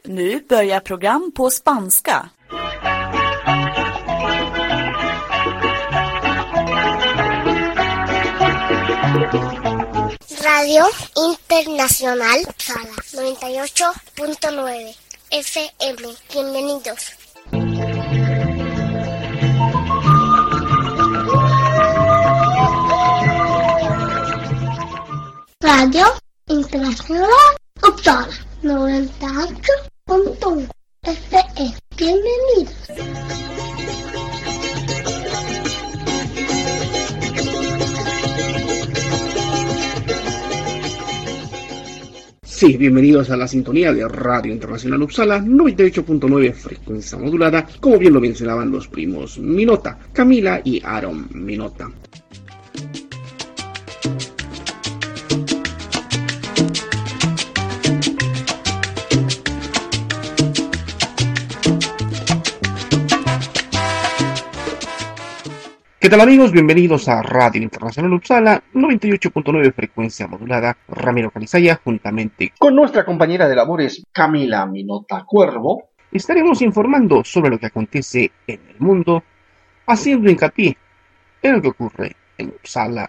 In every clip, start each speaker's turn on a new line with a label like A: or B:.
A: Nu börjar program på spanska.
B: Radio Internacional Uppsala 98.9 FM. Bienvenidos. Radio Internacional Uppsala 98.1 FM. Bienvenidos.
C: Sí, bienvenidos a la sintonía de Radio Internacional Uppsala 98.9 frecuencia modulada, como bien lo mencionaban los primos Minota, Camila y Aaron Minota. ¿Qué tal amigos? Bienvenidos a Radio Internacional Uppsala 98.9 frecuencia modulada. Ramiro Calizaya, juntamente con nuestra compañera de labores Camila Minota Cuervo, estaremos informando sobre lo que acontece en el mundo, haciendo hincapié en lo que ocurre en Uppsala.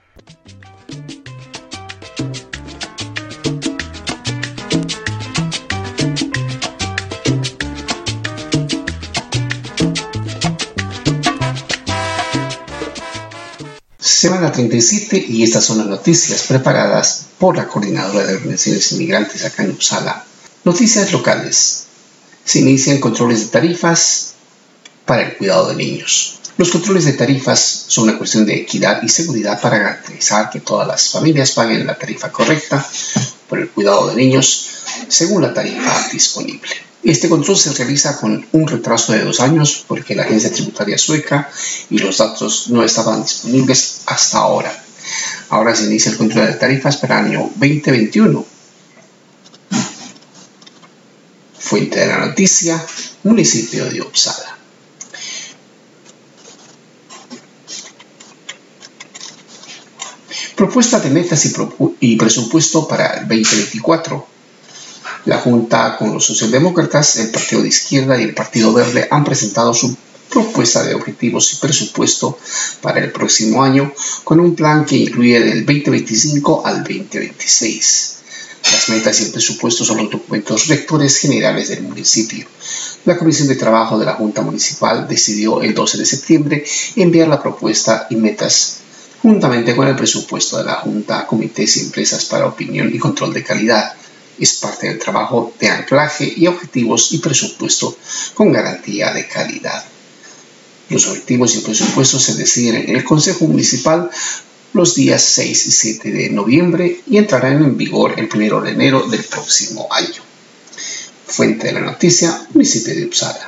C: Semana 37 y estas son las noticias preparadas por la Coordinadora de Organizaciones Inmigrantes acá en Uppsala. Noticias locales. Se inician controles de tarifas para el cuidado de niños. Los controles de tarifas son una cuestión de equidad y seguridad para garantizar que todas las familias paguen la tarifa correcta por el cuidado de niños según la tarifa disponible. Este control se realiza con un retraso de 2 años porque la agencia tributaria sueca y los datos no estaban disponibles hasta ahora. Ahora se inicia el control de tarifas para el año 2021. Fuente de la noticia, municipio de Uppsala. Propuesta de metas y presupuesto para el 2024. La Junta con los socialdemócratas, el Partido de Izquierda y el Partido Verde han presentado su propuesta de objetivos y presupuesto para el próximo año con un plan que incluye del 2025 al 2026. Las metas y el presupuesto son los documentos rectores generales del municipio. La Comisión de Trabajo de la Junta Municipal decidió el 12 de septiembre enviar la propuesta y metas juntamente con el presupuesto de la Junta a comités y empresas para opinión y control de calidad. Es parte del trabajo de anclaje y objetivos y presupuesto con garantía de calidad. Los objetivos y presupuestos se deciden en el Consejo Municipal los días 6 y 7 de noviembre y entrarán en vigor el 1 de enero del próximo año. Fuente de la noticia, municipio de Uppsala.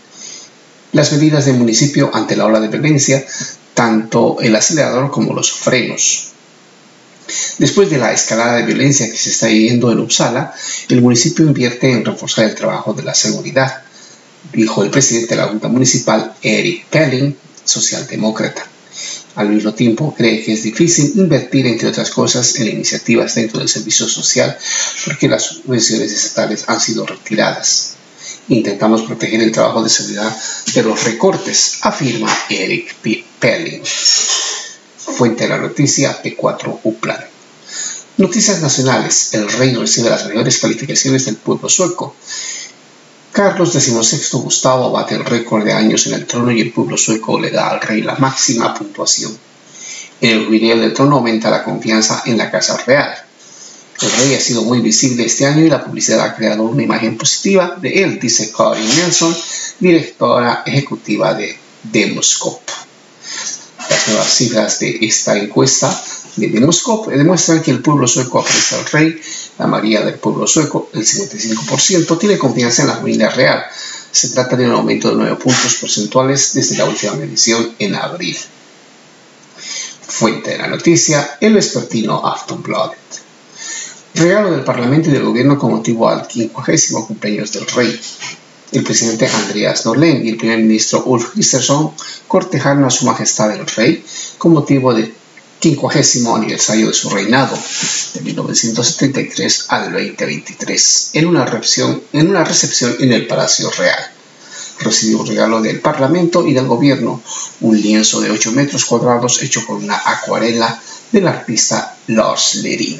C: Las medidas del municipio ante la ola de violencia, tanto el acelerador como los frenos. Después de la escalada de violencia que se está viviendo en Uppsala, el municipio invierte en reforzar el trabajo de la seguridad, dijo el presidente de la Junta Municipal, Erik Pelling, socialdemócrata. Al mismo tiempo, cree que es difícil invertir, entre otras cosas, en iniciativas dentro del servicio social porque las subvenciones estatales han sido retiradas. Intentamos proteger el trabajo de seguridad de los recortes, afirma Erik Pelling. Fuente de la noticia, P4 Uppland. Noticias nacionales. El rey recibe las mejores calificaciones del pueblo sueco. Carlos XVI Gustavo bate el récord de años en el trono y el pueblo sueco le da al rey la máxima puntuación. En el jubileo del trono aumenta la confianza en la Casa Real. El rey ha sido muy visible este año y la publicidad ha creado una imagen positiva de él, dice Karin Nelson, directora ejecutiva de Demoscop. Las nuevas cifras de esta encuesta de Demoscop demuestran que el pueblo sueco aprecia al rey. La mayoría del pueblo sueco, el 55%, tiene confianza en la familia real. Se trata de un aumento de 9 puntos porcentuales desde la última medición en abril. Fuente de la noticia, el vespertino Aftonbladet. Regalo del Parlamento y del Gobierno con motivo al 50º cumpleaños del rey. El presidente Andreas Norlén y el primer ministro Ulf Kristersson cortejaron a su majestad el rey con motivo de 50º aniversario de su reinado, de 1973 al 2023, en una recepción en el Palacio Real. Recibió un regalo del Parlamento y del Gobierno, un lienzo de 8 metros cuadrados hecho con una acuarela del artista Lars Lerin.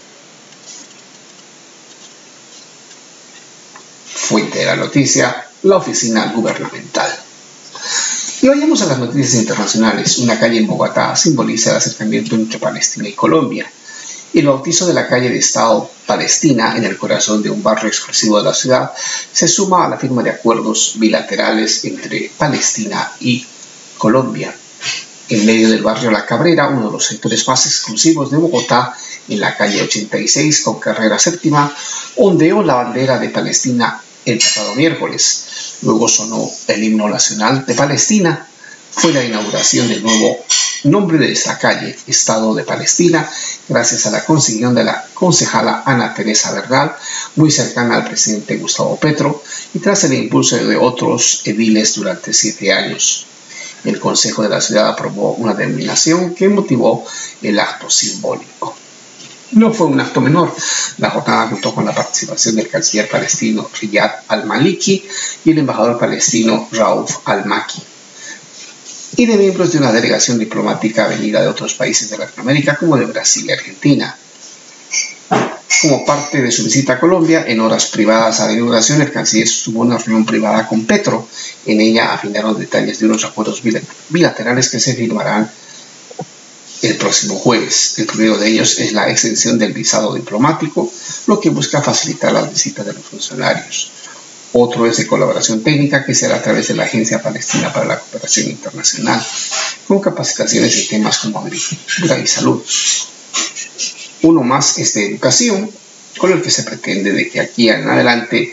C: Fuente de la noticia, la oficina gubernamental. Y vayamos a las noticias internacionales. Una calle en Bogotá simboliza el acercamiento entre Palestina y Colombia. El bautizo de la calle de Estado Palestina en el corazón de un barrio exclusivo de la ciudad se suma a la firma de acuerdos bilaterales entre Palestina y Colombia. En medio del barrio La Cabrera, uno de los sectores más exclusivos de Bogotá, en la calle 86 con carrera séptima, ondeó la bandera de Palestina el pasado miércoles. Luego sonó el himno nacional de Palestina. Fue la inauguración del nuevo nombre de esta calle, Estado de Palestina, gracias a la concesión de la concejala Ana Teresa Bernal, muy cercana al presidente Gustavo Petro, y tras el impulso de otros ediles durante 7 años. El Consejo de la Ciudad aprobó una determinación que motivó el acto simbólico. No fue un acto menor. La jornada contó con la participación del canciller palestino Riyad al-Maliki y el embajador palestino Rauf al-Maki, y de miembros de una delegación diplomática venida de otros países de Latinoamérica como de Brasil y Argentina. Como parte de su visita a Colombia, en horas privadas a la inauguración, el canciller sostuvo una reunión privada con Petro. En ella afinaron detalles de unos acuerdos bilaterales que se firmarán el próximo jueves. El primero de ellos es la extensión del visado diplomático, lo que busca facilitar las visitas de los funcionarios. Otro es de colaboración técnica, que será a través de la Agencia Palestina para la Cooperación Internacional, con capacitaciones en temas como agricultura y salud. Uno más es de educación, con el que se pretende de que aquí en adelante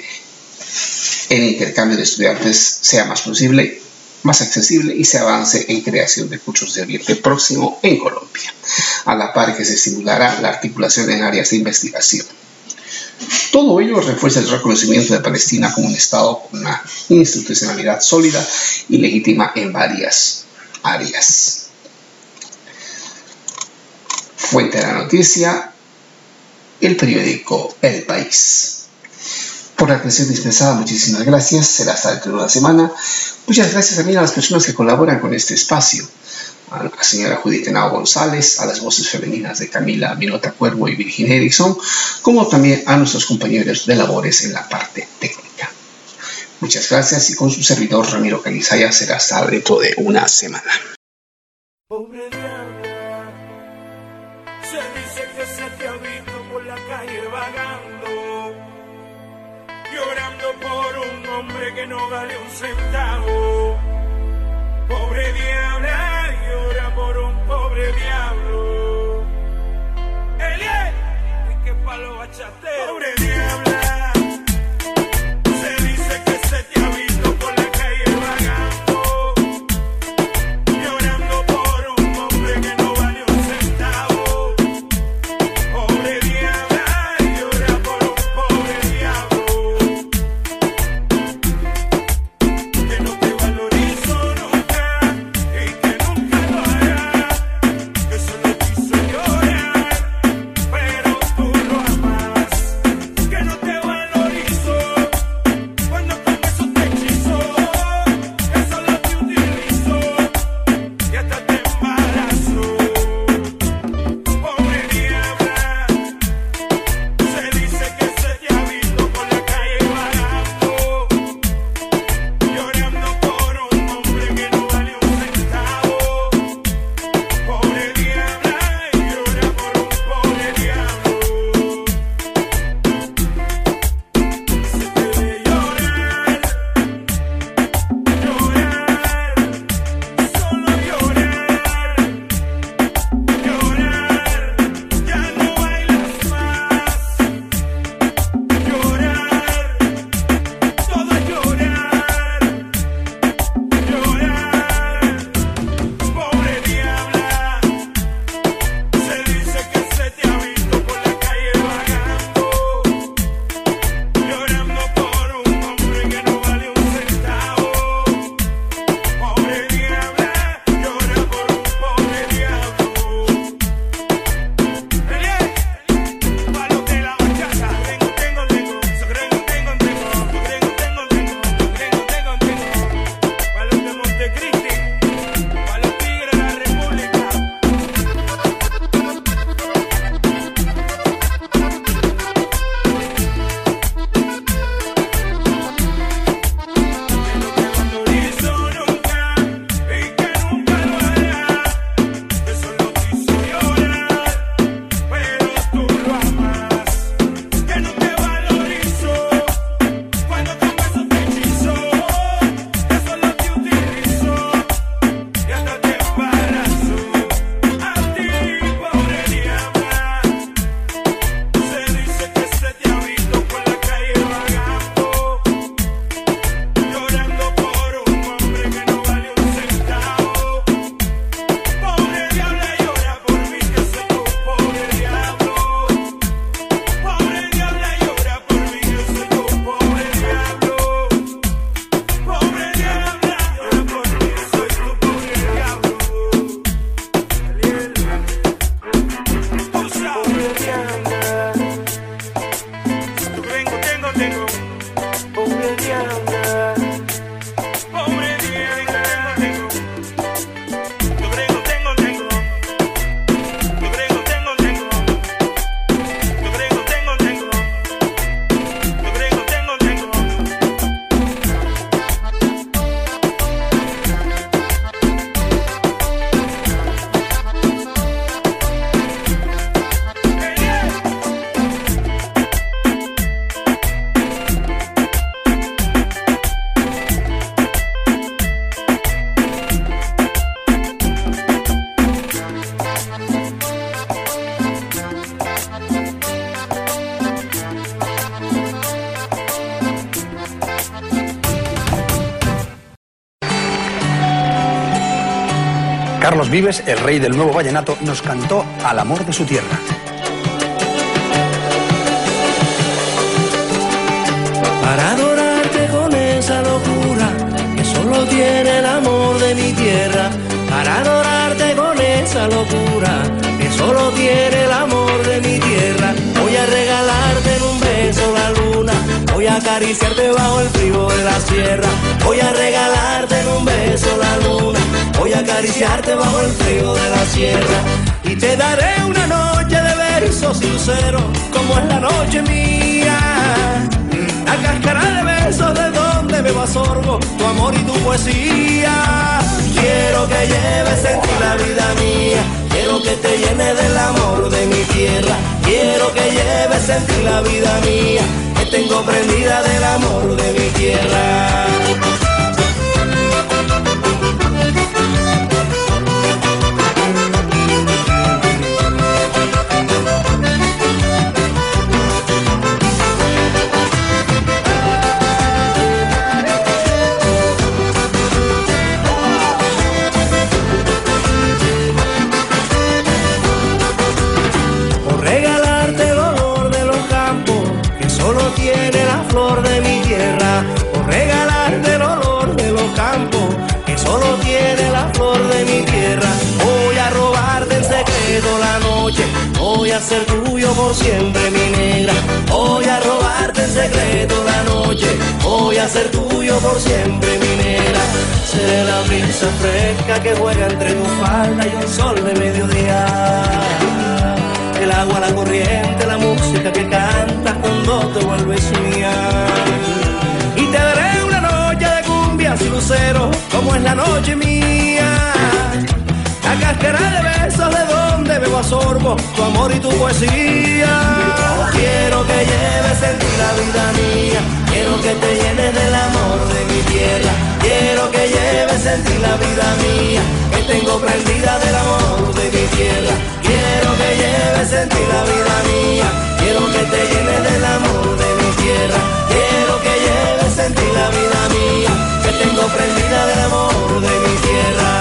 C: el intercambio de estudiantes sea más posible, más accesible, y se avance en creación de cursos de Oriente Próximo en Colombia, a la par que se estimulará la articulación en áreas de investigación. Todo ello refuerza el reconocimiento de Palestina como un Estado con una institucionalidad sólida y legítima en varias áreas. Fuente de la noticia, el periódico El País. Por la atención dispensada, muchísimas gracias. Será hasta dentro de una semana. Muchas gracias también a las personas que colaboran con este espacio. A la señora Judith Henao González, a las voces femeninas de Camila Minota Cuervo y Virginia Erickson, como también a nuestros compañeros de labores en la parte técnica. Muchas gracias, y con su servidor Ramiro Calizaya será hasta dentro de una semana.
D: Pobre diabla, se dice que se te ha visto por la calle vagando, llorando por un hombre que no vale un centavo. Pobre diabla, llora por un pobre diablo. Eliel, y que palo bachatero. Pobre diabla, se dice que se te ha visto por la calle vagando, llorando por un hombre que no vale un centavo. Pobre diabla, llora por un pobre diablo, que no te valorizo nunca y que nunca lo hará, que solo quiso llorar, pero tú lo amas, que no te
E: Carlos Vives, el rey del nuevo vallenato, nos cantó Al amor de su tierra.
D: Para adorarte con esa locura que solo tiene el amor de mi tierra. Para adorarte con esa locura que solo tiene el amor de mi tierra. Voy a regalarte en un beso la luna, voy a acariciarte bajo el frío de la sierra. Voy a regalarte en un beso la luna, voy a acariciarte bajo el frío de la sierra. Y te daré una noche de versos y luceros, como es la noche mía. La cáscara de besos de donde bebo a sorbo tu amor y tu poesía. Quiero que lleves en ti la vida mía, quiero que te llenes del amor de mi tierra. Quiero que lleves en ti la vida mía, que tengo prendida del amor de mi tierra. La noche, voy a ser tuyo por siempre, mi negra. Voy a robarte en secreto la noche, voy a ser tuyo por siempre, mi negra. Seré la brisa fresca que juega entre tu falda y un sol de mediodía. El agua, la corriente, la música que cantas cuando te vuelves mía. Y te daré una noche de cumbias y luceros, como es la noche mía. La cáscara de besos de donde bebo a sorbo tu amor y tu poesía. Quiero que lleves en ti la vida mía, quiero que te llenes del amor de mi tierra. Quiero que lleves en ti la vida mía, que tengo prendida del amor de mi tierra. Quiero que lleves en ti la vida mía, quiero que te llenes del amor de mi tierra. Quiero que lleves en ti la vida mía, que tengo prendida del amor de mi tierra.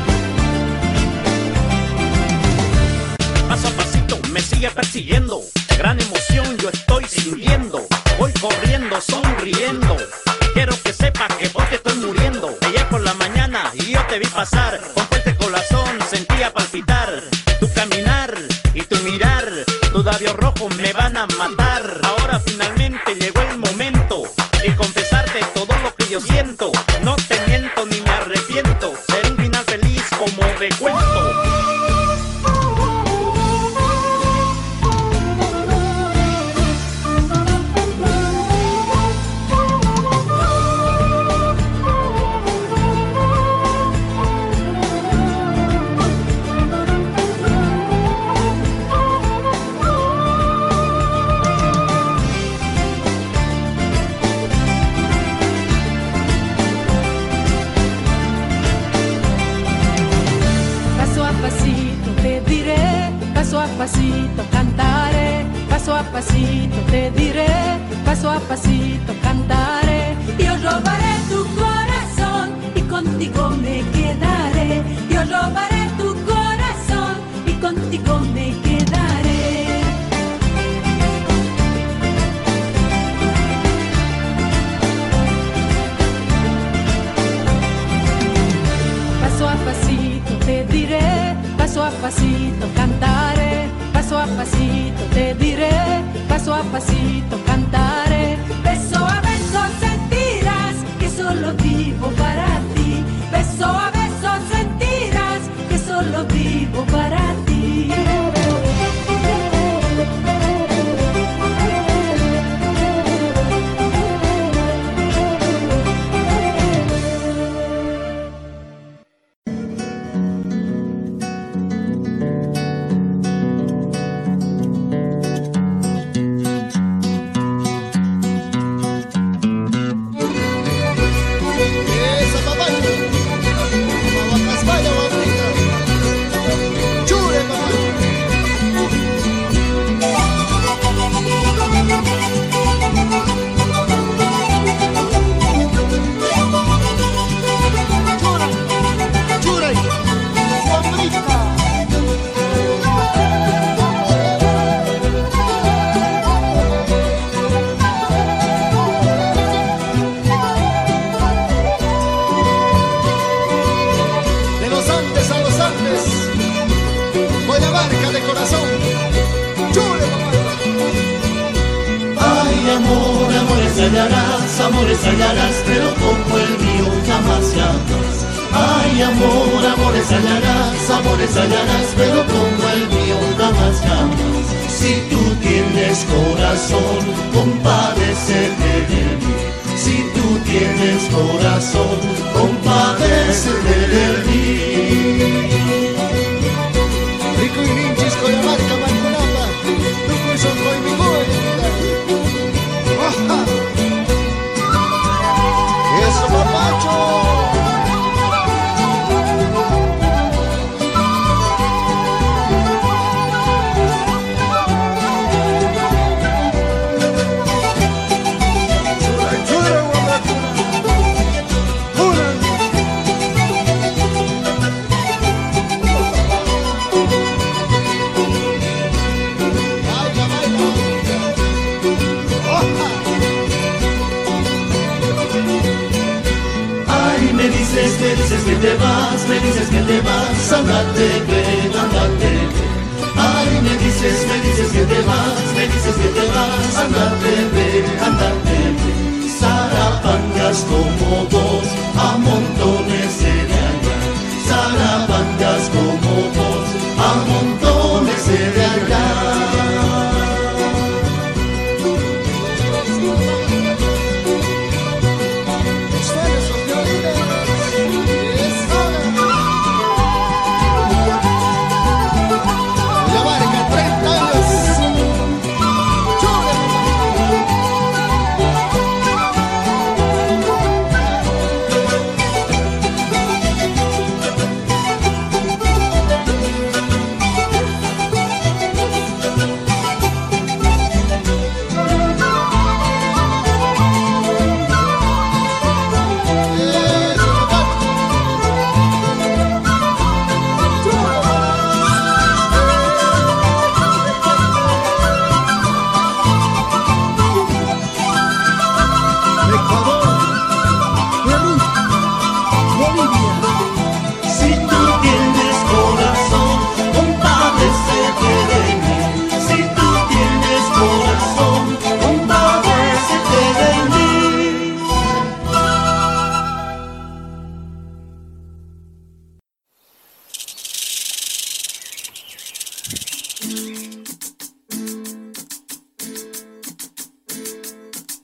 F: Paso a pasito me sigue persiguiendo. gran emoción yo estoy sintiendo. Voy corriendo, sonriendo. Quiero que sepa que porque estoy muriendo. Ayer por la mañana y yo te vi pasar. Con fuerte corazón sentía palpitar. Tu caminar y tu mirar, tus labios rojos me van a matar. Ahora finalmente llegó el momento y confesarte todo lo que yo siento. No te miento ni me arrepiento. Ser un final feliz como de cuento.
G: Paso a pasito cantaré, paso a pasito te diré, paso a pasito cantaré. Yo robaré tu corazón y contigo me quedaré. Yo robaré tu corazón y contigo me quedaré. Paso a pasito te diré, paso a pasito cantaré, paso a pasito te diré, paso a pasito cantaré. Beso a beso sentirás que solo vivo para ti. Beso a beso sentirás que solo vivo para ti.
H: Amores hallarás, pero como el mío jamás llamas. Ay, amores hallarás, pero como el mío jamás llamas. Si tú tienes corazón, compadécete de mí. Si tú tienes corazón, compadécete de mí. Rico y ninchis con la marca Marconapa, tú pues son con mi eso, papacho. Me dices que te vas, andate, ven, andate. Ay, me dices que te vas, andate, ven, andate. Zarapangas como vos, a montones de allá. Zarapangas como vos, a montones de allá.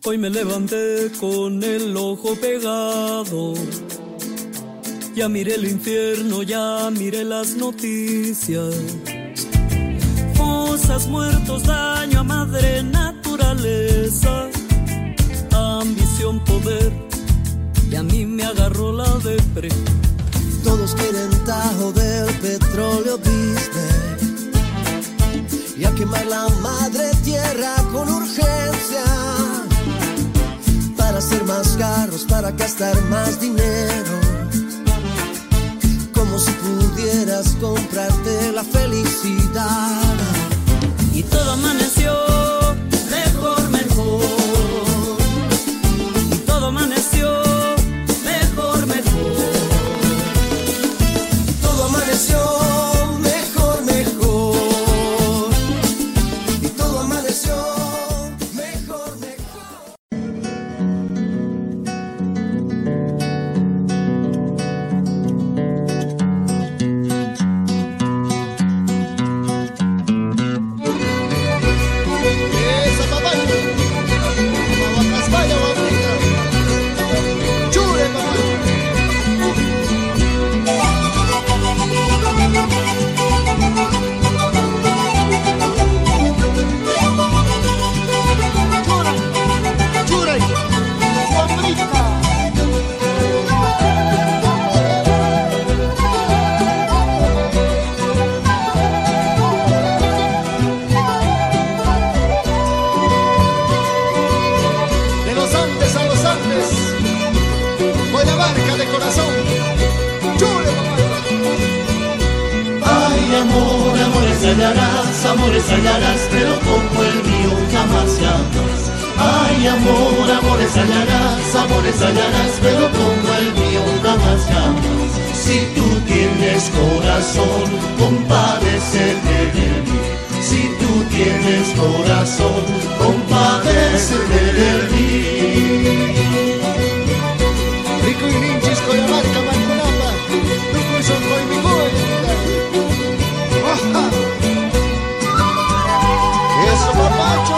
I: Hoy me levanté con el ojo pegado. Ya miré el infierno, ya miré las noticias. Fosas, muertos, daño a madre naturaleza. Ambición, poder, y a mí me agarró la depre.
H: Todos quieren tajo del petróleo business y a quemar la madre tierra con urgencia, para hacer más carros, para gastar más dinero, como si pudieras comprarte la felicidad.
I: Y todo amaneció mejor, mejor. Y todo amaneció mejor, mejor.
H: Todo amaneció mejor, mejor. Y todo amaneció mejor, mejor. Esa papá, vaya mamita, chure papá. De los Andes a los Andes, voy la barca de corazón. ¡Chure, papá! Ay, amores hallarás, pero como el mío jamás, jamás. Ay, amores hallarás, pero como el mío jamás, jamás. Si tú tienes corazón, compadécete de mí. Si tú tienes corazón, compadécete de mí. Rico y ninchis con la marca Marconapa, tú son con mi eso, papacho.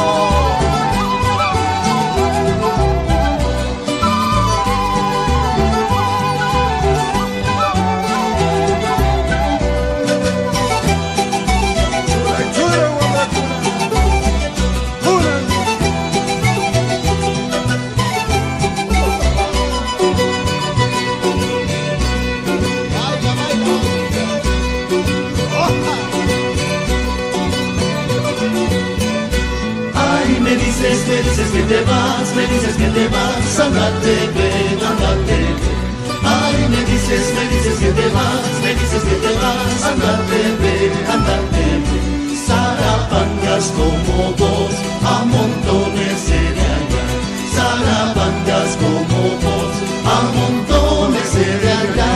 H: Me dices que te vas, andate, ven, andate. Ay, me dices que te vas, andate, ven, andate. Zarapangas como vos, a montones de allá. Zarapangas como vos, a montones de allá.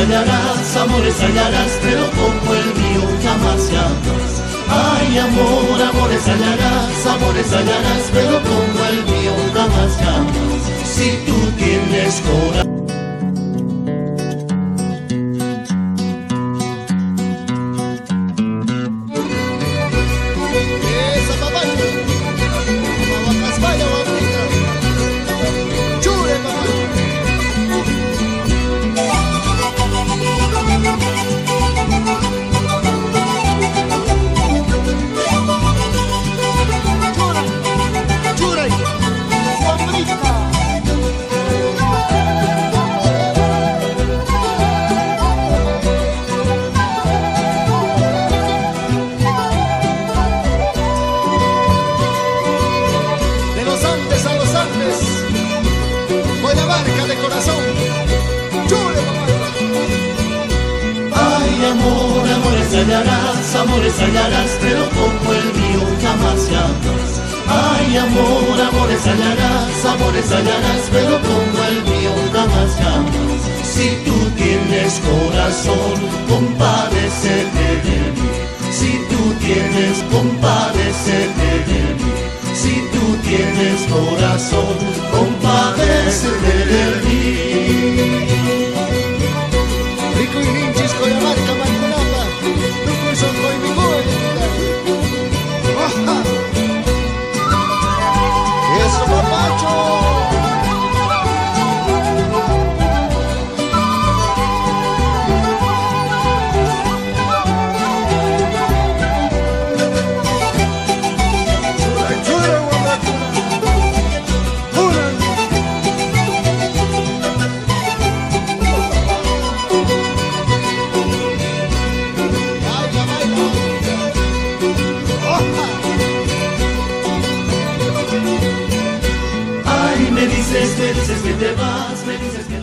H: hallarás, pero como el mío jamás llamas. Ay, amores hallarás, pero como el mío jamás llamas. Si tú tienes corazón. Amores hallarás, pero como el mío jamás llamas. Ay, amores hallarás, pero como el mío jamás llamas. Si tú tienes corazón, compadécete de mí. Si tú tienes, compadécete de mí. Si tú tienes corazón, compadécete de mí. Rico y Ninchis con la marca Mancunapa. Soy mi eso, papacho. Me dices que te vas, me dices que